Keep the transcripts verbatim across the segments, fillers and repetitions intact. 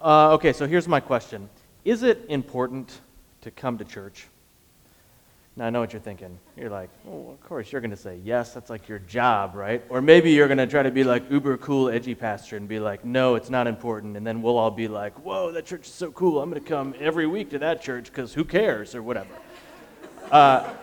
Uh, okay, so here's my question. Is it important to come to church? Now, I know what you're thinking. You're like, well, of course, you're going to say yes. That's like your job, right? Or maybe you're going to try to be like uber cool, edgy pastor and be like, no, it's not important. And then we'll all be like, whoa, that church is so cool. I'm going to come every week to that church because who cares or whatever. uh,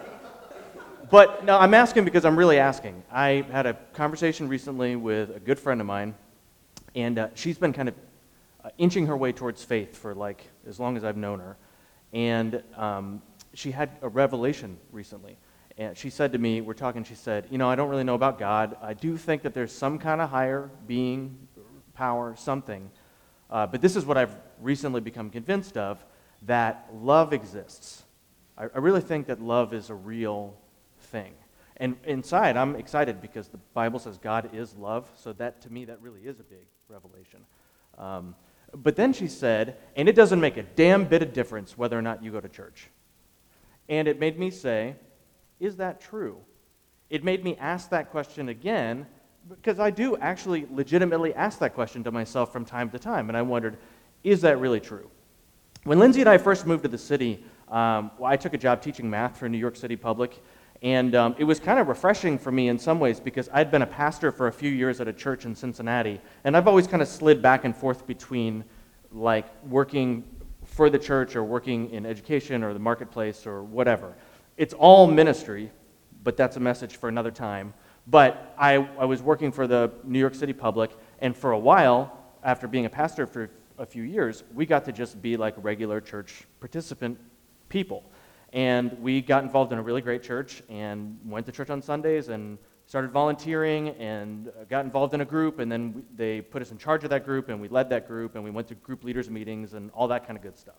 but no, I'm asking because I'm really asking. I had a conversation recently with a good friend of mine, and uh, she's been kind of uh, inching her way towards faith for like as long as I've known her. And um, she had a revelation recently. And she said to me, we're talking, she said, you know, I don't really know about God. I do think that there's some kind of higher being, power, something. Uh, but this is what I've recently become convinced of, that love exists. I, I really think that love is a real thing. And inside, I'm excited because the Bible says God is love. So that, to me, that really is a big revelation. Um, but then she said, and it doesn't make a damn bit of difference whether or not you go to church. And it made me say, is that true? It made me ask that question again, because I do actually legitimately ask that question to myself from time to time, and I wondered, is that really true? When Lindsay and I first moved to the city, um, well, I took a job teaching math for New York City Public, and um, it was kind of refreshing for me in some ways because I'd been a pastor for a few years at a church in Cincinnati, and I've always kind of slid back and forth between like working for the church or working in education or the marketplace or whatever. It's all ministry, but that's a message for another time. But I, I was working for the New York City Public, and for a while, after being a pastor for a few years, we got to just be like regular church participant people. And we got involved in a really great church and went to church on Sundays and started volunteering and got involved in a group, and then we, they put us in charge of that group, and we led that group, and we went to group leaders meetings and all that kind of good stuff.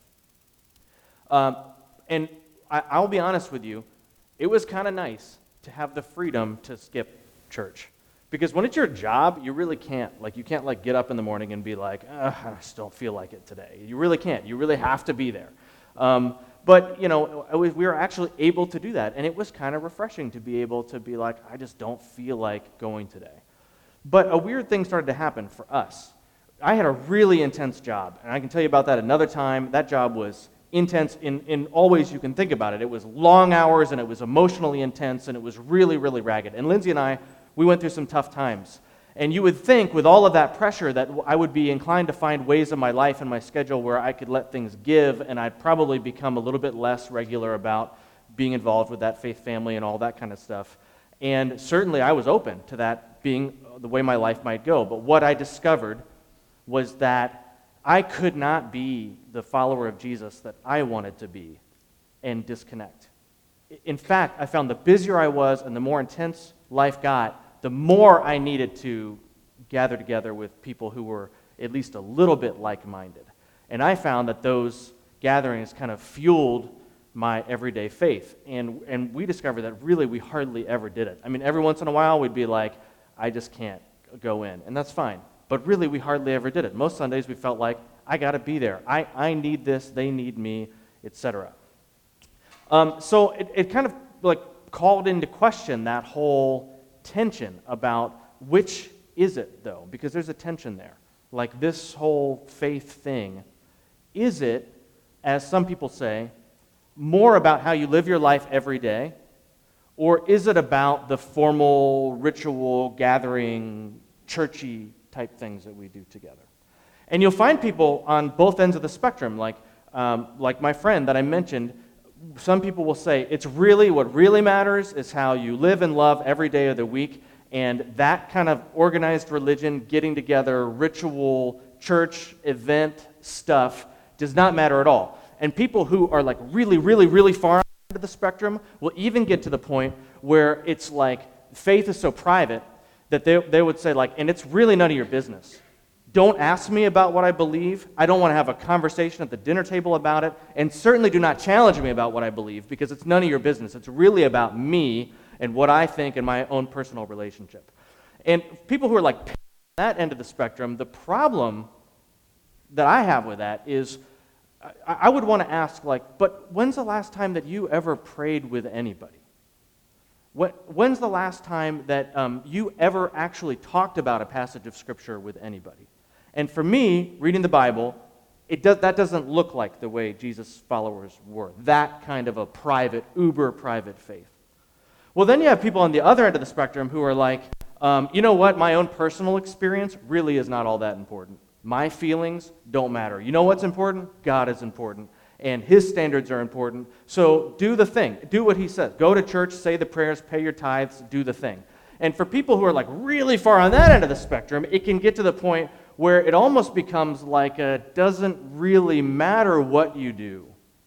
Um, and I, I'll be honest with you, it was kind of nice to have the freedom to skip church. Because when it's your job, you really can't. Like, you can't like get up in the morning and be like, I just don't feel like it today. You really can't. You really have to be there. Um, But, you know, we were actually able to do that, and it was kind of refreshing to be able to be like, I just don't feel like going today. But a weird thing started to happen for us. I had a really intense job, and I can tell you about that another time. That job was intense in, in all ways you can think about it. It was long hours, and it was emotionally intense, and it was really, really ragged. And Lindsay and I, we went through some tough times. And you would think with all of that pressure that I would be inclined to find ways in my life and my schedule where I could let things give, and I'd probably become a little bit less regular about being involved with that faith family and all that kind of stuff. And certainly I was open to that being the way my life might go. But what I discovered was that I could not be the follower of Jesus that I wanted to be and disconnect. In fact, I found the busier I was and the more intense life got, the more I needed to gather together with people who were at least a little bit like-minded. And I found that those gatherings kind of fueled my everyday faith. And, and we discovered that really we hardly ever did it. I mean, every once in a while we'd be like, I just can't go in, and that's fine. But really we hardly ever did it. Most Sundays we felt like, I got to be there. I, I need this, they need me, et cetera. Um, so it, it kind of like called into question that whole tension about which is it, though, because there's a tension there. Like this whole faith thing, is it, as some people say, more about how you live your life every day, or is it about the formal, ritual, gathering, churchy type things that we do together? And you'll find people on both ends of the spectrum, like, um, like my friend that I mentioned. Some people will say it's really, what really matters is how you live and love every day of the week, and that kind of organized religion, getting together, ritual, church, event stuff does not matter at all. And people who are like really, really, really far into the spectrum will even get to the point where it's like faith is so private that they, they would say like, and it's really none of your business. Don't ask me about what I believe. I don't want to have a conversation at the dinner table about it. And certainly do not challenge me about what I believe, because it's none of your business. It's really about me and what I think in my own personal relationship. And people who are like that end of the spectrum, the problem that I have with that is I, I would want to ask, like, but when's the last time that you ever prayed with anybody? When, when's the last time that um, you ever actually talked about a passage of Scripture with anybody? And for me, reading the Bible It does, that doesn't look like the way Jesus' followers were, that kind of a private, uber private faith. Well, then you have people on the other end of the spectrum who are like, um, you know what, my own personal experience really is not all that important. My feelings don't matter. You know what's important? God is important, and His standards are important. So do the thing. Do what He says. Go to church, say the prayers, pay your tithes, do the thing. And for people who are like really far on that end of the spectrum, it can get to the point where it almost becomes like a doesn't really matter what you do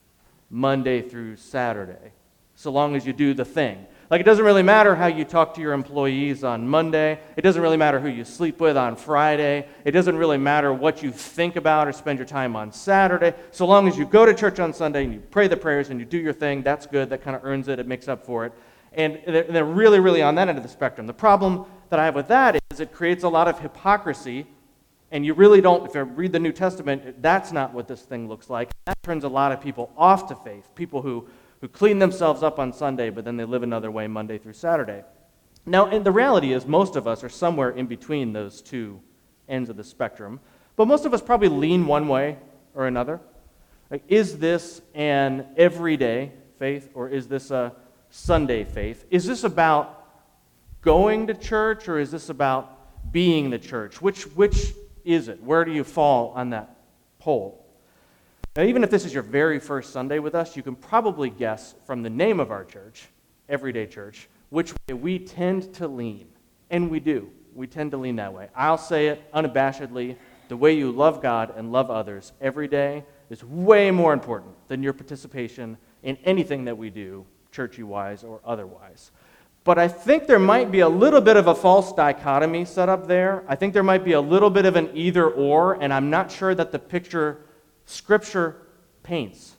Monday through Saturday, so long as you do the thing. Like, it doesn't really matter how you talk to your employees on Monday. It doesn't really matter who you sleep with on Friday. It doesn't really matter what you think about or spend your time on Saturday. So long as you go to church on Sunday and you pray the prayers and you do your thing, that's good. That kind of earns it. It makes up for it. And they're really, really on that end of the spectrum. The problem that I have with that is it creates a lot of hypocrisy, and you really don't, if you read the New Testament, that's not what this thing looks like. That turns a lot of people off to faith, people who who clean themselves up on Sunday, but then they live another way Monday through Saturday. Now, and the reality is most of us are somewhere in between those two ends of the spectrum, but most of us probably lean one way or another. Like, is this an everyday faith, or is this a Sunday faith? Is this about going to church, or is this about being the church? Which, which is it? Where do you fall on that pole? Now, even if this is your very first Sunday with us, you can probably guess from the name of our church, Everyday Church, which way we tend to lean. And we do. We tend to lean that way. I'll say it unabashedly. The way you love God and love others every day is way more important than your participation in anything that we do, churchy-wise or otherwise. But I think there might be a little bit of a false dichotomy set up there. I think there might be a little bit of an either-or, and I'm not sure that the picture Scripture paints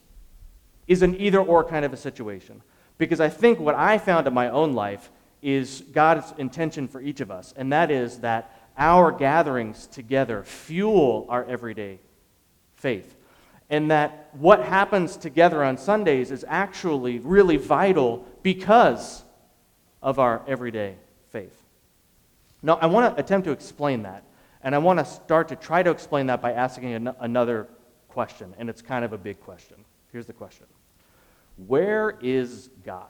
is an either-or kind of a situation. Because I think what I found in my own life is God's intention for each of us, and that is that our gatherings together fuel our everyday faith. And that what happens together on Sundays is actually really vital because of our everyday faith. Now, I want to attempt to explain that, and I want to start to try to explain that by asking an- another question, and it's kind of a big question. Here's the question. Where is God?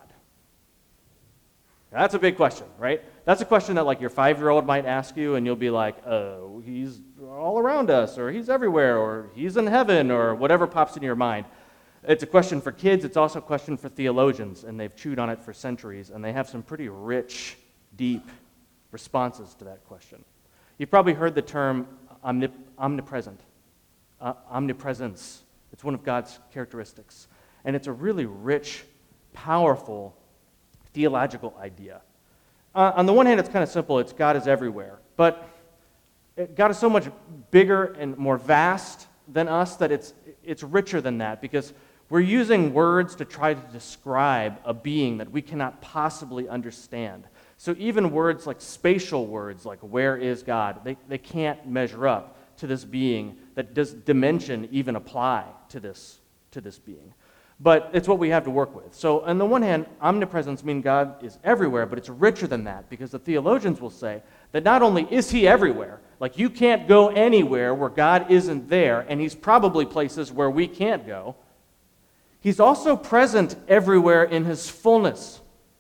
That's a big question, right? That's a question that like your five-year-old might ask you, and you'll be like, oh, he's all around us, or he's everywhere, or he's in heaven, or whatever pops into your mind. It's a question for kids. It's also a question for theologians, and they've chewed on it for centuries, and they have some pretty rich, deep responses to that question. You've probably heard the term omnip- omnipresent. Uh, omnipresence. It's one of God's characteristics. And it's a really rich, powerful theological idea. Uh, on the one hand, it's kind of simple. It's God is everywhere. But it, God is so much bigger and more vast than us that it's, it's richer than that, because we're using words to try to describe a being that we cannot possibly understand. So even words like spatial words, like where is God, they, they can't measure up to this being that does dimension even apply to this, to this being. But it's what we have to work with. So on the one hand, omnipresence means God is everywhere, but it's richer than that, because the theologians will say that not only is He everywhere, like you can't go anywhere where God isn't there, and He's probably places where we can't go, He's also present everywhere in His fullness.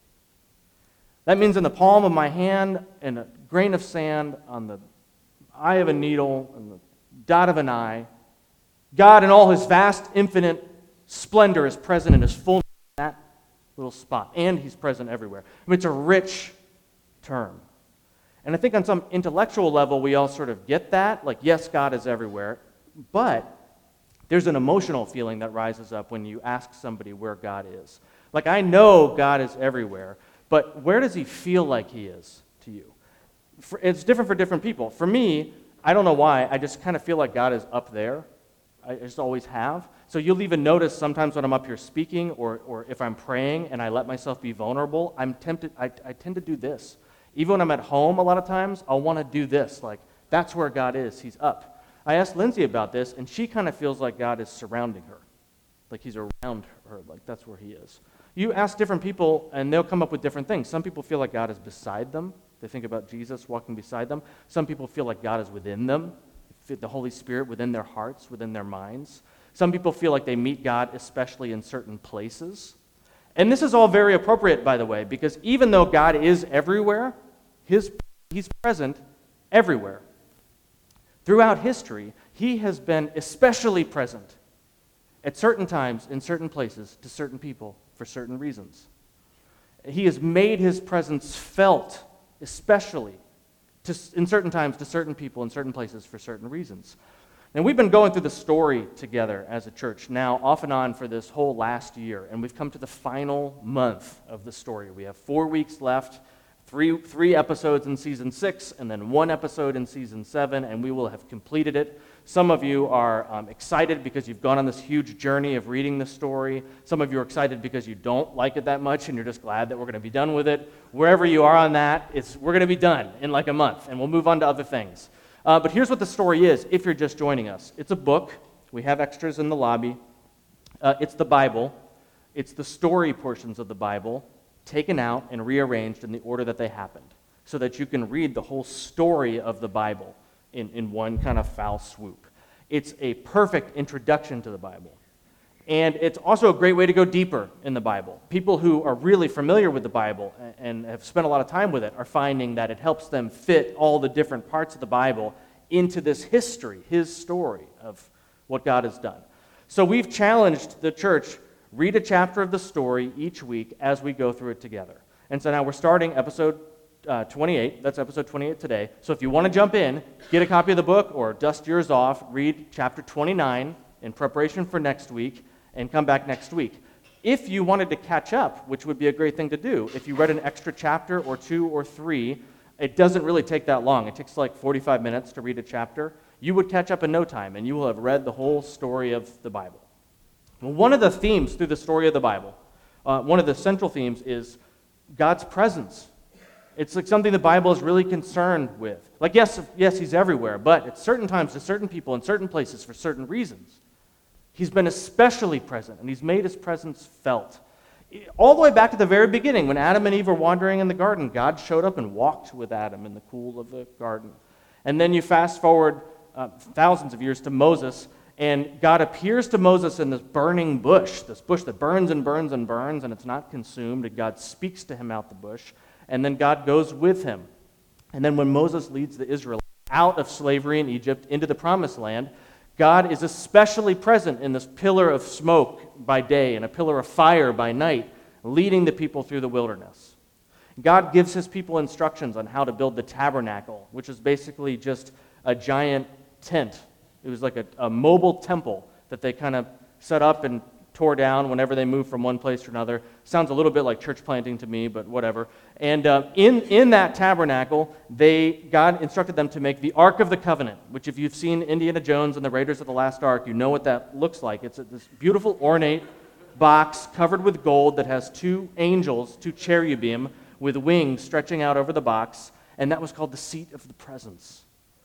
That means in the palm of my hand, in a grain of sand, on the eye of a needle, and the dot of an eye, God in all His vast, infinite splendor is present in His fullness in that little spot, and He's present everywhere. I mean, it's a rich term. And I think on some intellectual level, we all sort of get that, like, yes, God is everywhere, but there's an emotional feeling that rises up when you ask somebody where God is. Like, I know God is everywhere, but where does He feel like He is to you? For, it's different for different people. For me, I don't know why, I just kind of feel like God is up there. I just always have. So you'll even notice sometimes when I'm up here speaking, or, or if I'm praying and I let myself be vulnerable, I'm tempted, I, I tend to do this. Even when I'm at home a lot of times, I'll want to do this, like, that's where God is, He's up. I asked Lindsay about this, and she kind of feels like God is surrounding her, like He's around her, like that's where He is. You ask different people, and they'll come up with different things. Some people feel like God is beside them. They think about Jesus walking beside them. Some people feel like God is within them. They the Holy Spirit within their hearts, within their minds. Some people feel like they meet God especially in certain places. And this is all very appropriate, by the way, because even though God is everywhere, his, he's present everywhere. Throughout history, he has been especially present at certain times, in certain places, to certain people, for certain reasons. He has made his presence felt, especially to, in certain times, to certain people, in certain places, for certain reasons. And we've been going through the story together as a church now, off and on, for this whole last year, and we've come to the final month of the story. We have four weeks left, three, three episodes in season six, and then one episode in season seven, and we will have completed it. Some of you are um, excited because you've gone on this huge journey of reading the story. Some of you are excited because you don't like it that much, and you're just glad that we're going to be done with it. Wherever you are on that, it's, we're going to be done in like a month, and we'll move on to other things. Uh, but here's what the story is, if you're just joining us. It's a book. We have extras in the lobby. Uh, it's the Bible. It's the story portions of the Bible taken out and rearranged in the order that they happened, so that you can read the whole story of the Bible in, in one kind of foul swoop. It's a perfect introduction to the Bible. And it's also a great way to go deeper in the Bible. People who are really familiar with the Bible and have spent a lot of time with it are finding that it helps them fit all the different parts of the Bible into this history, his story of what God has done. So we've challenged the church, read a chapter of the story each week as we go through it together. And so now we're starting episode uh, twenty-eight. That's episode twenty-eight today. So if you want to jump in, get a copy of the book or dust yours off, read chapter twenty-nine in preparation for next week, and come back next week. If you wanted to catch up, which would be a great thing to do, if you read an extra chapter or two or three, it doesn't really take that long. It takes like forty-five minutes to read a chapter. You would catch up in no time, and you will have read the whole story of the Bible. Well, one of the themes through the story of the Bible, uh, one of the central themes is God's presence. It's like something the Bible is really concerned with. Like, yes, yes, he's everywhere, but at certain times to certain people in certain places for certain reasons. He's been especially present, and he's made his presence felt. All the way back to the very beginning, when Adam and Eve were wandering in the garden, God showed up and walked with Adam in the cool of the garden. And then you fast forward uh, thousands of years to Moses, and God appears to Moses in this burning bush, this bush that burns and burns and burns, and it's not consumed, and God speaks to him out the bush, and then God goes with him. And then when Moses leads the Israelites out of slavery in Egypt into the promised land, God is especially present in this pillar of smoke by day and a pillar of fire by night, leading the people through the wilderness. God gives his people instructions on how to build the tabernacle, which is basically just a giant tent. It was like a, a mobile temple that they kind of set up and tore down whenever they moved from one place to another. Sounds a little bit like church planting to me, but whatever. And uh, in, in that tabernacle, they God instructed them to make the Ark of the Covenant, which if you've seen Indiana Jones and the Raiders of the Lost Ark, you know what that looks like. It's a, this beautiful, ornate box covered with gold that has two angels, two cherubim, with wings stretching out over the box, and that was called the seat of the presence.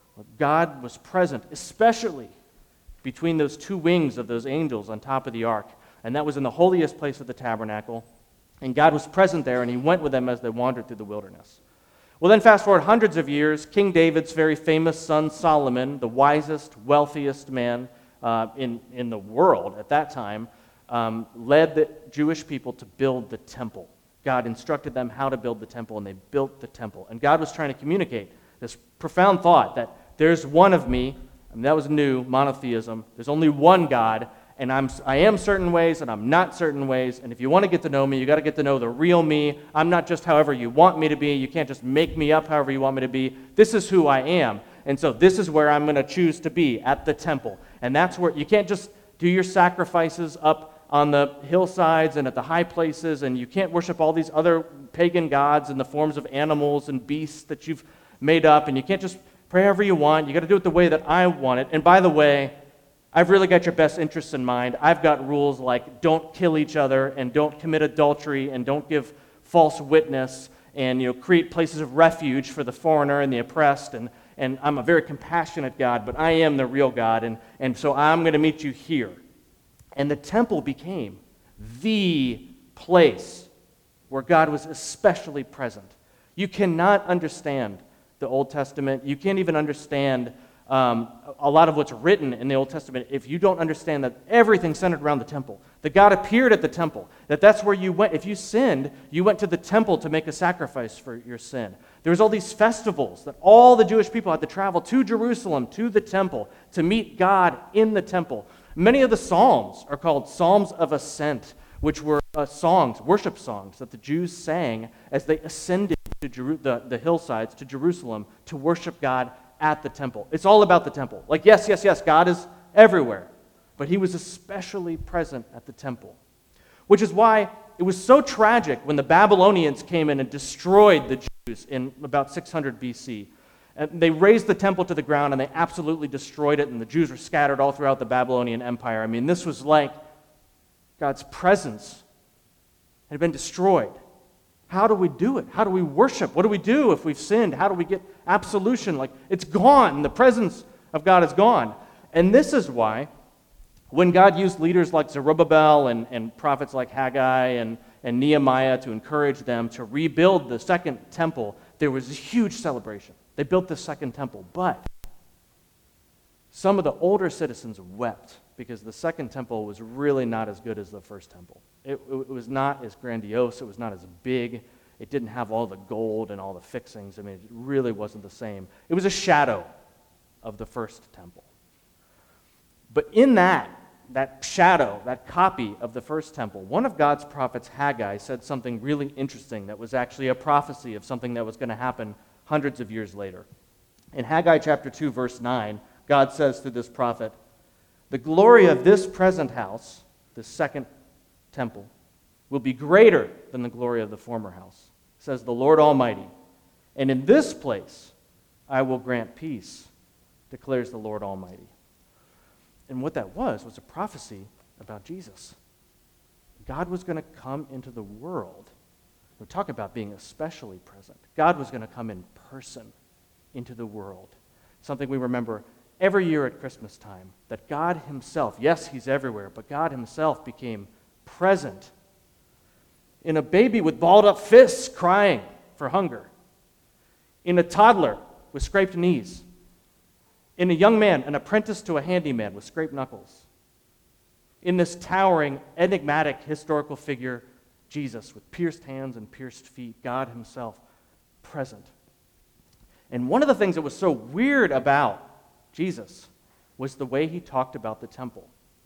God was present, especially between those two wings of those angels on top of the ark. And that was in the holiest place of the tabernacle. And God was present there, and he went with them as they wandered through the wilderness. Well, then fast forward hundreds of years, King David's very famous son Solomon, the wisest, wealthiest man uh, in, in the world at that time, um, led the Jewish people to build the temple. God instructed them how to build the temple, and they built the temple. And God was trying to communicate this profound thought that there's one of me. I mean, that was new, monotheism. There's only one God, and I'm, I am certain ways, and I'm not certain ways, and if you want to get to know me, you got to get to know the real me. I'm not just however you want me to be. You can't just make me up however you want me to be. This is who I am, and so this is where I'm going to choose to be, at the temple. And that's where, you can't just do your sacrifices up on the hillsides and at the high places, and you can't worship all these other pagan gods in the forms of animals and beasts that you've made up, and you can't just pray however you want. You got to do it the way that I want it. And by the way, I've really got your best interests in mind. I've got rules like don't kill each other and don't commit adultery and don't give false witness and, you know, create places of refuge for the foreigner and the oppressed. And, and I'm a very compassionate God, but I am the real God, and, and so I'm going to meet you here. And the temple became the place where God was especially present. You cannot understand the Old Testament. You can't even understand um, a lot of what's written in the Old Testament, if you don't understand that everything's centered around the temple, that God appeared at the temple, that that's where you went. If you sinned, you went to the temple to make a sacrifice for your sin. There was all these festivals that all the Jewish people had to travel to Jerusalem, to the temple, to meet God in the temple. Many of the Psalms are called Psalms of Ascent, which were uh, songs, worship songs that the Jews sang as they ascended to Jeru- the, the hillsides to Jerusalem to worship God at the temple. It's all about the temple. Like, yes, yes, yes, God is everywhere, but he was especially present at the temple, which is why it was so tragic when the Babylonians came in and destroyed the Jews in about six hundred B C. And they razed the temple to the ground, and they absolutely destroyed it, and the Jews were scattered all throughout the Babylonian Empire. I mean, this was like God's presence had been destroyed. How do we do it? How do we worship? What do we do if we've sinned? How do we get absolution? Like, it's gone. The presence of God is gone. And this is why when God used leaders like Zerubbabel and, and prophets like Haggai and, and Nehemiah to encourage them to rebuild the second temple, there was a huge celebration. They built the second temple, but some of the older citizens wept because the second temple was really not as good as the first temple. It, it was not as grandiose. It was not as big. It didn't have all the gold and all the fixings. I mean, it really wasn't the same. It was a shadow of the first temple. But in that, that shadow, that copy of the first temple, one of God's prophets, Haggai, said something really interesting that was actually a prophecy of something that was going to happen hundreds of years later. In Haggai chapter two, verse nine, God says to this prophet, "The glory of this present house," the second temple, "will be greater than the glory of the former house, says the Lord Almighty. And in this place I will grant peace, declares the Lord Almighty." And what that was, was a prophecy about Jesus. God was going to come into the world. We're talking about being especially present. God was going to come in person into the world. Something we remember every year at Christmas time, that God himself, yes, he's everywhere, but God himself became present in a baby with balled up fists crying for hunger, in a toddler with scraped knees, in a young man, an apprentice to a handyman with scraped knuckles, in this towering, enigmatic historical figure, Jesus, with pierced hands and pierced feet, God himself present. And one of the things that was so weird about Jesus was the way he talked about the temple.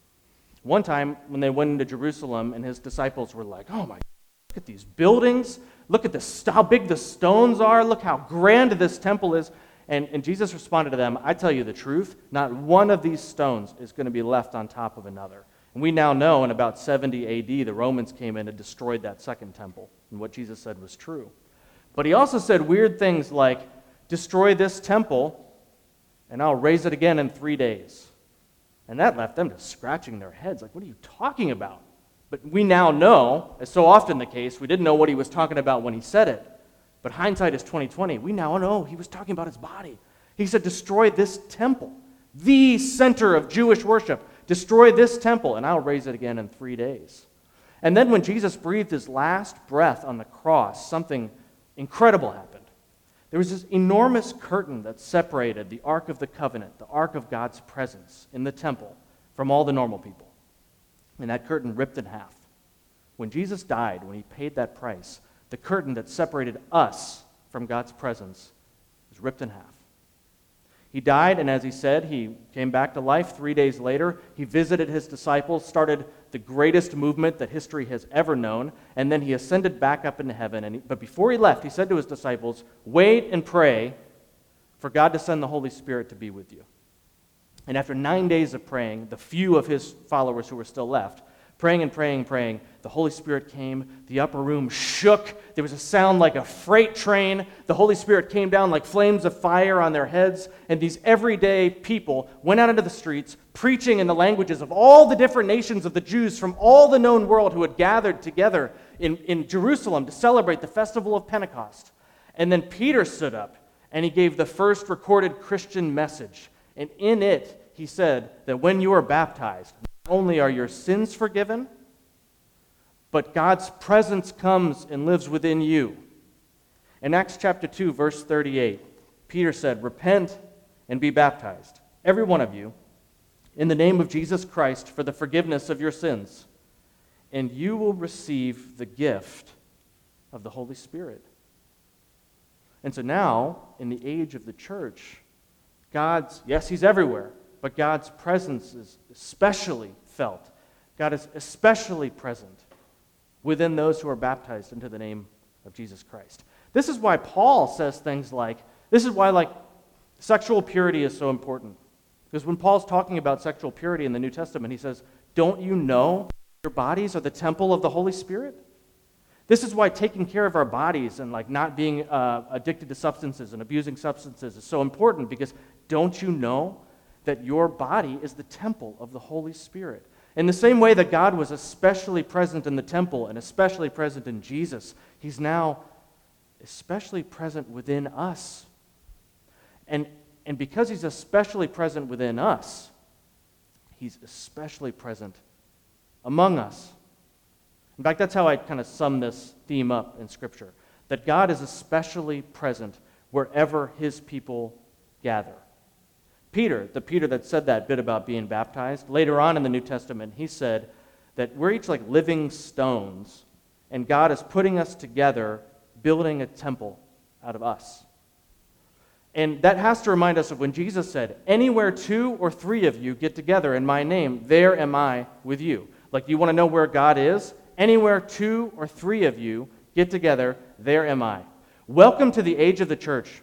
One time when they went into Jerusalem and his disciples were like, "Oh my, look at these buildings, look at this, how big the stones are, look how grand this temple is." And, and Jesus responded to them, "I tell you the truth, not one of these stones is going to be left on top of another." And we now know in about seventy A D, the Romans came in and destroyed that second temple. And what Jesus said was true. But he also said weird things like, "Destroy this temple, and I'll raise it again in three days. And that left them just scratching their heads, like, what are you talking about? But we now know, as so often the case, we didn't know what he was talking about when he said it. But hindsight is twenty twenty. We now know he was talking about his body. He said, "Destroy this temple, the center of Jewish worship. Destroy this temple, and I'll raise it again in three days." And then when Jesus breathed his last breath on the cross, something incredible happened. There was this enormous curtain that separated the Ark of the Covenant, the Ark of God's presence in the temple, from all the normal people. And that curtain ripped in half. When Jesus died, when he paid that price, the curtain that separated us from God's presence was ripped in half. He died, and as he said, he came back to life three days later. He visited his disciples, started the greatest movement that history has ever known, and then he ascended back up into heaven. And he, but before he left, he said to his disciples, "Wait and pray for God to send the Holy Spirit to be with you." And after nine days of praying, the few of his followers who were still left, praying and praying and praying, the Holy Spirit came, the upper room shook, there was a sound like a freight train, the Holy Spirit came down like flames of fire on their heads, and these everyday people went out into the streets, preaching in the languages of all the different nations of the Jews from all the known world who had gathered together in, in Jerusalem to celebrate the festival of Pentecost. And then Peter stood up, and he gave the first recorded Christian message, and in it, he said that when you are baptized, not only are your sins forgiven, but God's presence comes and lives within you. In Acts chapter two, verse thirty-eight, Peter said, "Repent and be baptized, every one of you, in the name of Jesus Christ for the forgiveness of your sins, and you will receive the gift of the Holy Spirit. And so now, in the age of the church, God's, yes, he's everywhere, but God's presence is especially felt. God is especially present within those who are baptized into the name of Jesus Christ. This is why Paul says things like, this is why like sexual purity is so important. Because when Paul's talking about sexual purity in the New Testament, he says, don't you know your bodies are the temple of the Holy Spirit? This is why taking care of our bodies and like not being uh, addicted to substances and abusing substances is so important, because don't you know that your body is the temple of the Holy Spirit? In the same way that God was especially present in the temple and especially present in Jesus, he's now especially present within us. And, and because he's especially present within us, he's especially present among us. In fact, that's how I kind of sum this theme up in Scripture, that God is especially present wherever his people gather. Peter, the Peter that said that bit about being baptized, later on in the New Testament, he said that we're each like living stones, and God is putting us together, building a temple out of us. And that has to remind us of when Jesus said, anywhere two or three of you get together in my name, there am I with you. Like, you want to know where God is? Anywhere two or three of you get together, there am I. Welcome to the age of the church.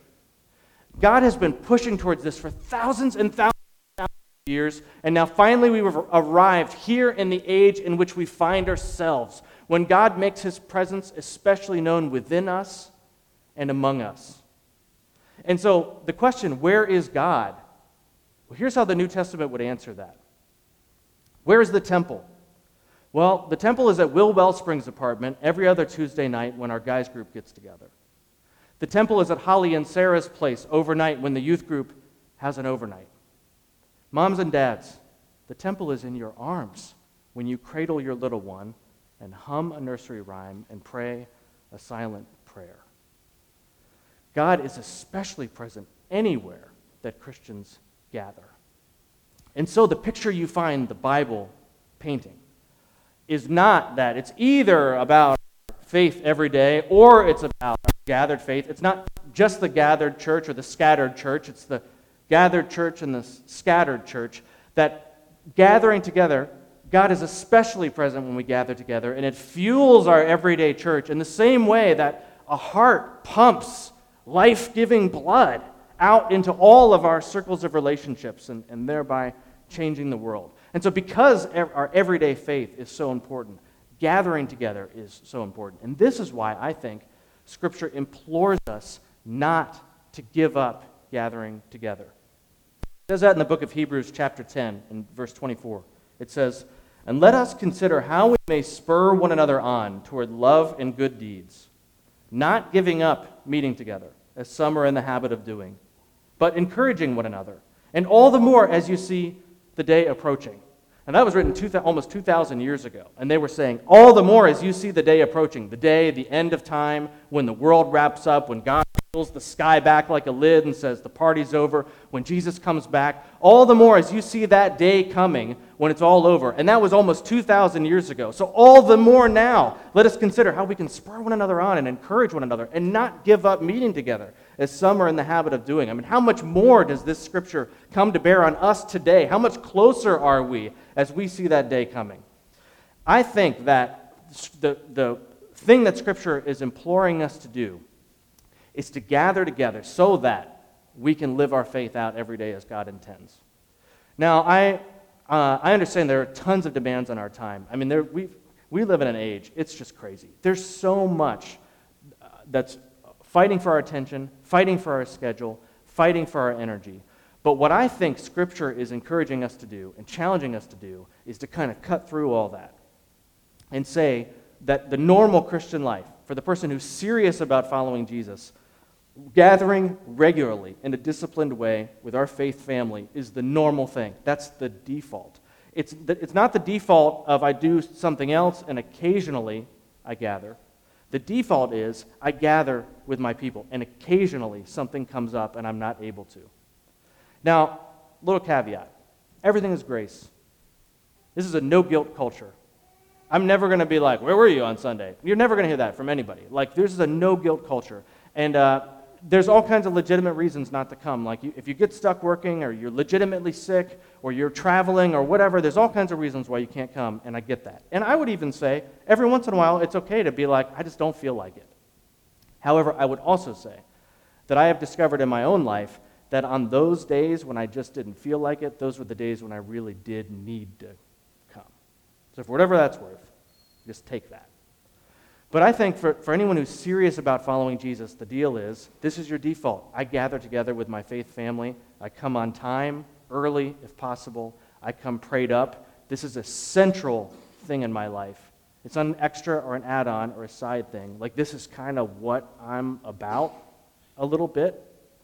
God has been pushing towards this for thousands and thousands of years, and now finally we've arrived here in the age in which we find ourselves, when God makes his presence especially known within us and among us. And so the question, where is God? Well, here's how the New Testament would answer that. Where is the temple? Well, the temple is at Will Wellspring's apartment every other Tuesday night when our guys group gets together. The temple is at Holly and Sarah's place overnight when the youth group has an overnight. Moms and dads, the temple is in your arms when you cradle your little one and hum a nursery rhyme and pray a silent prayer. God is especially present anywhere that Christians gather. And so the picture you find the Bible painting is not that. It's either about faith every day or it's about gathered faith. It's not just the gathered church or the scattered church. It's the gathered church and the scattered church. That gathering together, God is especially present when we gather together, and it fuels our everyday church in the same way that a heart pumps life-giving blood out into all of our circles of relationships and, and thereby changing the world. And so because our everyday faith is so important, gathering together is so important. And this is why I think Scripture implores us not to give up gathering together. It says that in the book of Hebrews chapter ten in verse twenty-four. It says, "And let us consider how we may spur one another on toward love and good deeds, not giving up meeting together, as some are in the habit of doing, but encouraging one another, and all the more as you see the day approaching." And that was written two, almost two thousand years ago. And they were saying, all the more as you see the day approaching, the day, the end of time, when the world wraps up, when God pulls the sky back like a lid and says the party's over, when Jesus comes back, all the more as you see that day coming when it's all over. And that was almost two thousand years ago. So all the more now, let us consider how we can spur one another on and encourage one another and not give up meeting together, as some are in the habit of doing. I mean, how much more does this Scripture come to bear on us today? How much closer are we as we see that day coming? I think that the, the thing that Scripture is imploring us to do is to gather together so that we can live our faith out every day as God intends. Now, I uh, I understand there are tons of demands on our time. I mean, there, we we live in an age, it's just crazy. There's so much uh, that's fighting for our attention, fighting for our schedule, fighting for our energy. But what I think Scripture is encouraging us to do and challenging us to do is to kind of cut through all that and say that the normal Christian life, for the person who's serious about following Jesus, gathering regularly in a disciplined way with our faith family is the normal thing. That's the default. It's, the, it's not the default of I do something else and occasionally I gather. The default is I gather with my people and occasionally something comes up and I'm not able to. Now, little caveat. Everything is grace. This is a no-guilt culture. I'm never going to be like, where were you on Sunday? You're never going to hear that from anybody. Like, this is a no-guilt culture. And uh, there's all kinds of legitimate reasons not to come. Like, you, if you get stuck working, or you're legitimately sick, or you're traveling, or whatever, there's all kinds of reasons why you can't come, and I get that. And I would even say, every once in a while, it's okay to be like, I just don't feel like it. However, I would also say that I have discovered in my own life that on those days when I just didn't feel like it, those were the days when I really did need to come. So for whatever that's worth, just take that. But I think for, for anyone who's serious about following Jesus, the deal is, this is your default. I gather together with my faith family. I come on time, early if possible. I come prayed up. This is a central thing in my life. It's not an extra or an add-on or a side thing. Like, this is kind of what I'm about a little bit.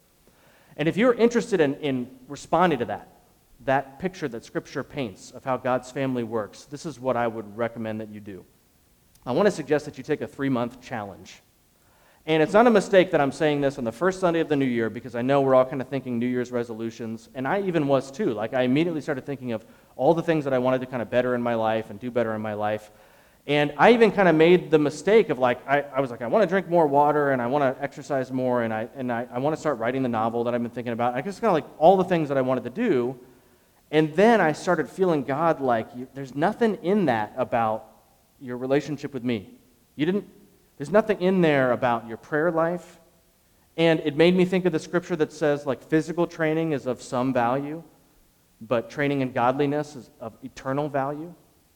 And if you're interested in, in responding to that, that picture that Scripture paints of how God's family works, this is what I would recommend that you do. I want to suggest that you take a three-month challenge. And it's not a mistake that I'm saying this on the first Sunday of the new year, because I know we're all kind of thinking New Year's resolutions, and I even was too. Like, I immediately started thinking of all the things that I wanted to kind of better in my life and do better in my life. And I even kind of made the mistake of like, I, I was like, I want to drink more water, and I want to exercise more, and I and I, I want to start writing the novel that I've been thinking about. I just kind of like all the things that I wanted to do. And then I started feeling God like, you, there's nothing in that about your relationship with me. You didn't, there's nothing in there about your prayer life. And it made me think of the scripture that says like physical training is of some value, but training in godliness is of eternal value.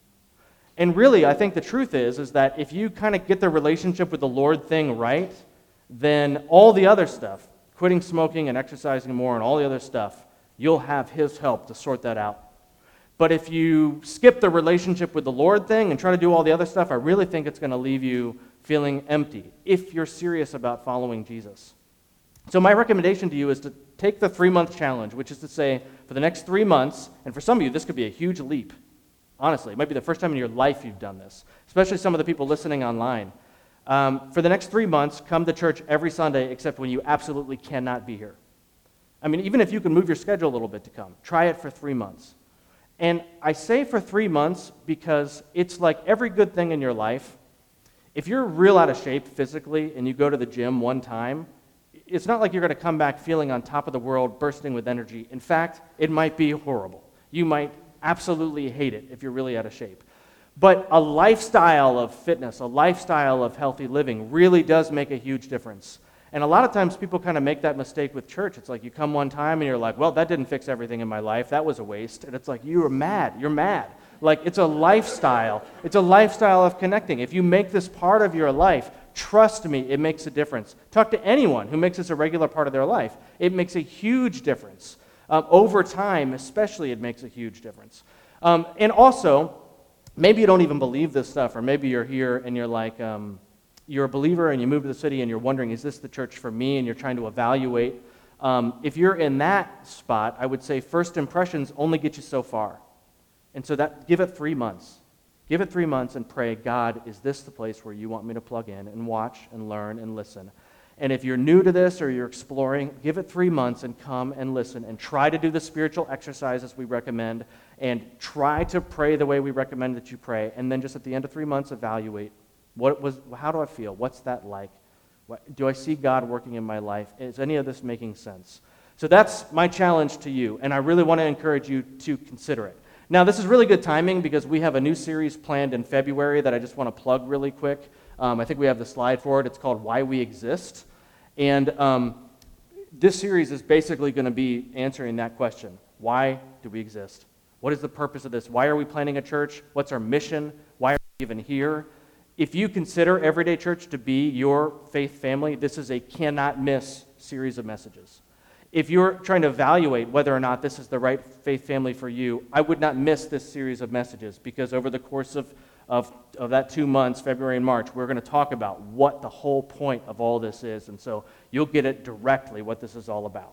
And really, I think the truth is, is that if you kind of get the relationship with the Lord thing right, then all the other stuff, quitting smoking and exercising more and all the other stuff, you'll have His help to sort that out. But if you skip the relationship with the Lord thing and try to do all the other stuff, I really think it's going to leave you feeling empty if you're serious about following Jesus. So my recommendation to you is to take the three-month challenge, which is to say, for the next three months, and for some of you, this could be a huge leap. Honestly, it might be the first time in your life you've done this, especially some of the people listening online. Um, for the next three months, come to church every Sunday except when you absolutely cannot be here. I mean, even if you can move your schedule a little bit to come, try it for three months. And I say for three months because it's like every good thing in your life. If you're real out of shape physically and you go to the gym one time, it's not like you're going to come back feeling on top of the world, bursting with energy. In fact, it might be horrible. You might absolutely hate it if you're really out of shape. But a lifestyle of fitness, a lifestyle of healthy living really does make a huge difference. And a lot of times people kind of make that mistake with church. It's like you come one time and you're like, well, that didn't fix everything in my life. That was a waste. And it's like, you are mad. You're mad. Like, it's a lifestyle. It's a lifestyle of connecting. If you make this part of your life, trust me, it makes a difference. Talk to anyone who makes this a regular part of their life. It makes a huge difference. Um, over time, especially, it makes a huge difference. Um, and also, maybe you don't even believe this stuff, or maybe you're here and you're like, um, you're a believer and you move to the city and you're wondering, is this the church for me? And you're trying to evaluate. Um, if you're in that spot, I would say first impressions only get you so far. And so that give it three months. Give it three months and pray, God, is this the place where you want me to plug in and watch and learn and listen? And if you're new to this or you're exploring, give it three months and come and listen and try to do the spiritual exercises we recommend and try to pray the way we recommend that you pray. And then just at the end of three months, evaluate. What was? How do I feel? What's that like? What, do I see God working in my life? Is any of this making sense? So that's my challenge to you, and I really want to encourage you to consider it. Now, this is really good timing because we have a new series planned in February that I just want to plug really quick. Um, I think we have the slide for it. It's called Why We Exist. And um, this series is basically going to be answering that question. Why do we exist? What is the purpose of this? Why are we planting a church? What's our mission? Why are we even here? If you consider Everyday Church to be your faith family, this is a cannot miss series of messages. If you're trying to evaluate whether or not this is the right faith family for you, I would not miss this series of messages because over the course of, of, of that two months, February and March, we're going to talk about what the whole point of all this is. And so you'll get it directly, what this is all about.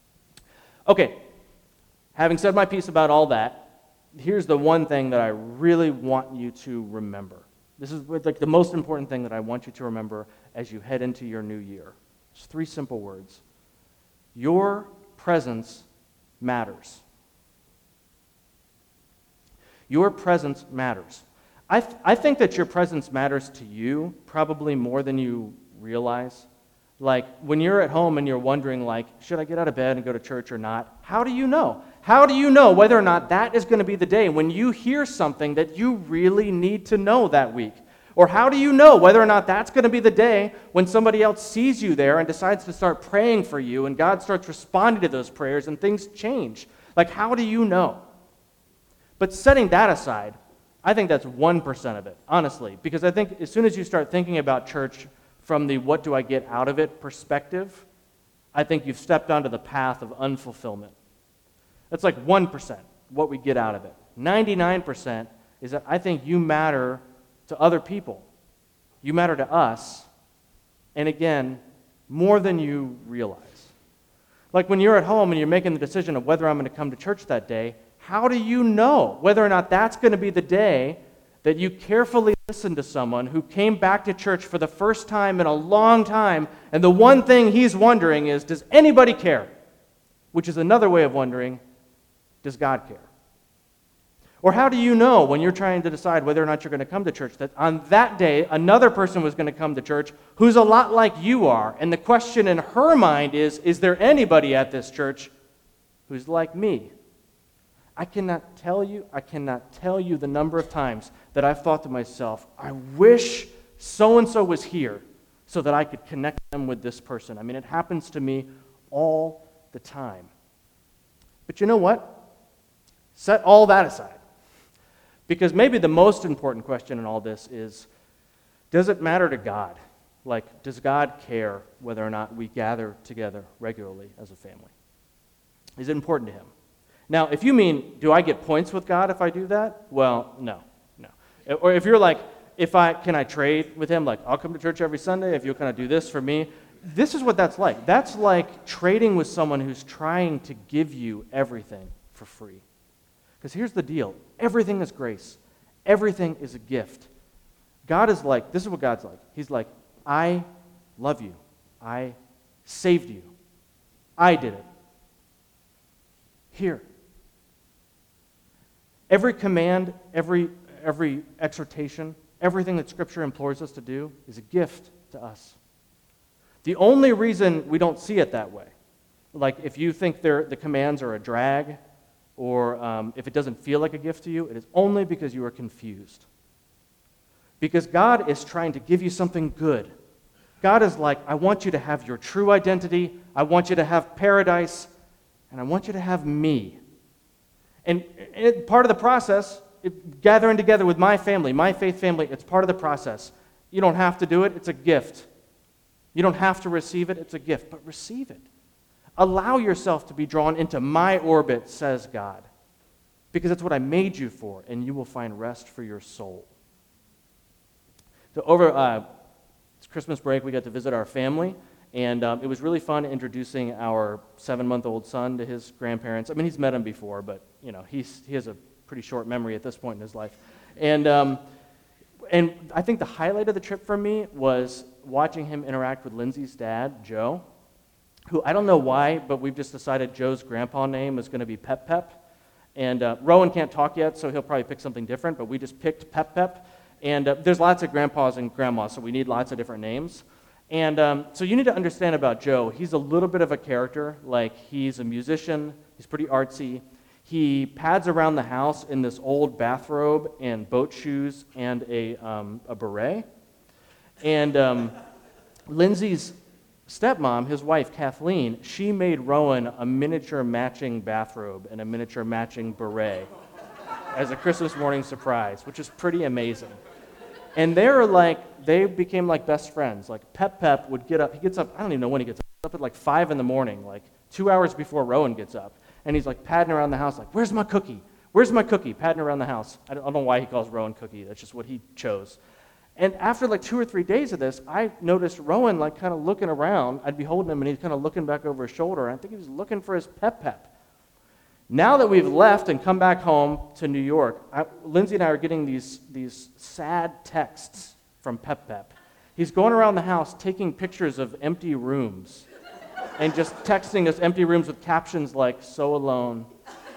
Okay, having said my piece about all that, here's the one thing that I really want you to remember. This is like the most important thing that I want you to remember as you head into your new year. It's three simple words. Your presence matters. Your presence matters. I, th- I think that your presence matters to you probably more than you realize. Like, when you're at home and you're wondering, like, should I get out of bed and go to church or not? How do you know? How do you know whether or not that is going to be the day when you hear something that you really need to know that week? Or how do you know whether or not that's going to be the day when somebody else sees you there and decides to start praying for you and God starts responding to those prayers and things change? Like, how do you know? But setting that aside, I think that's one percent of it, honestly, because I think as soon as you start thinking about church from the what do I get out of it perspective, I think you've stepped onto the path of unfulfillment. That's like one percent, what we get out of it. ninety-nine percent is that I think you matter to other people. You matter to us, and again, more than you realize. Like when you're at home and you're making the decision of whether I'm going to come to church that day, how do you know whether or not that's going to be the day that you carefully listen to someone who came back to church for the first time in a long time, and the one thing he's wondering is, does anybody care? Which is another way of wondering, does God care? Or how do you know when you're trying to decide whether or not you're going to come to church that on that day another person was going to come to church who's a lot like you are, and the question in her mind is, is there anybody at this church who's like me? I cannot tell you, I cannot tell you the number of times that I've thought to myself, I wish so-and-so was here so that I could connect them with this person. I mean, it happens to me all the time. But you know what? Set all that aside. Because maybe the most important question in all this is, does it matter to God? Like, does God care whether or not we gather together regularly as a family? Is it important to Him? Now, if you mean, do I get points with God if I do that? Well, no, no. Or if you're like, if I can I trade with Him? Like, I'll come to church every Sunday if you'll kind of do this for me. This is what that's like. That's like trading with someone who's trying to give you everything for free. Because here's the deal. Everything is grace. Everything is a gift. God is like, this is what God's like. He's like, I love you. I saved you. I did it. Here. Every command, every, every exhortation, everything that Scripture implores us to do is a gift to us. The only reason we don't see it that way, like if you think the commands are a drag, or um, if it doesn't feel like a gift to you, it is only because you are confused. Because God is trying to give you something good. God is like, I want you to have your true identity, I want you to have paradise, and I want you to have me. And it, part of the process, it, gathering together with my family, my faith family, it's part of the process. You don't have to do it, it's a gift. You don't have to receive it, it's a gift, but receive it. Allow yourself to be drawn into my orbit, says God, because that's what I made you for, and you will find rest for your soul. So over uh, Christmas break, we got to visit our family, and um, it was really fun introducing our seven-month-old son to his grandparents. I mean, he's met them before, but you know, he's he has a pretty short memory at this point in his life. And um, and I think the highlight of the trip for me was watching him interact with Lindsay's dad, Joe, who I don't know why, but we've just decided Joe's grandpa name is going to be Pep Pep. And uh, Rowan can't talk yet, so he'll probably pick something different, but we just picked Pep Pep. And uh, there's lots of grandpas and grandmas, so we need lots of different names. And um, so you need to understand about Joe. He's a little bit of a character. Like, he's a musician. He's pretty artsy. He pads around the house in this old bathrobe and boat shoes and a, um, a beret. And um, Lindsay's stepmom, his wife, Kathleen, she made Rowan a miniature matching bathrobe and a miniature matching beret as a Christmas morning surprise, which is pretty amazing. And they're like, they became like best friends. Like Pep Pep would get up, he gets up, I don't even know when he gets up, up at like five in the morning, like two hours before Rowan gets up. And he's like padding around the house like, where's my cookie? Where's my cookie? Padding around the house. I don't, I don't know why he calls Rowan cookie, that's just what he chose. And after like two or three days of this, I noticed Rowan like kind of looking around. I'd be holding him and he's kind of looking back over his shoulder. And I think he was looking for his Pep Pep. Now that we've left and come back home to New York, I, Lindsay and I are getting these, these sad texts from Pep Pep. He's going around the house taking pictures of empty rooms and just texting us empty rooms with captions like, "So alone."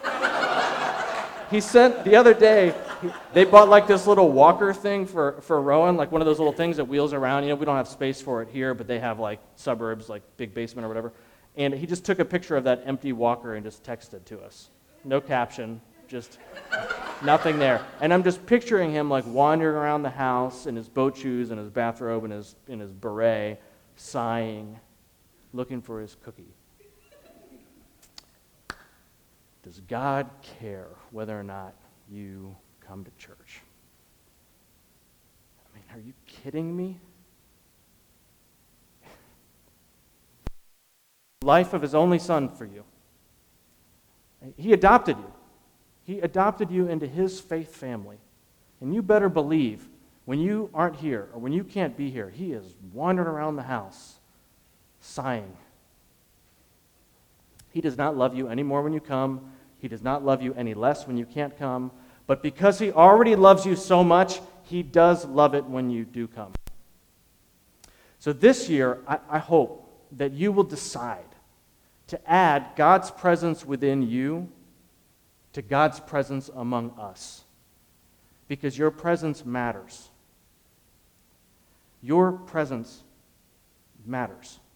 He sent, the other day, he, they bought like this little walker thing for, for Rowan, like one of those little things that wheels around. You know, we don't have space for it here, but they have like suburbs, like big basement or whatever. And he just took a picture of that empty walker and just texted to us. No caption, just nothing there. And I'm just picturing him like wandering around the house in his boat shoes and his bathrobe and his, in his beret, sighing, looking for his cookie. Does God care whether or not you come to church? I mean, are you kidding me? Life of his only son for you. He adopted you. He adopted you into his faith family. And you better believe when you aren't here or when you can't be here, he is wandering around the house, sighing. He does not love you any more when you come. He does not love you any less when you can't come. But because he already loves you so much, he does love it when you do come. So this year, I, I hope that you will decide to add God's presence within you to God's presence among us. Because your presence matters. Your presence matters.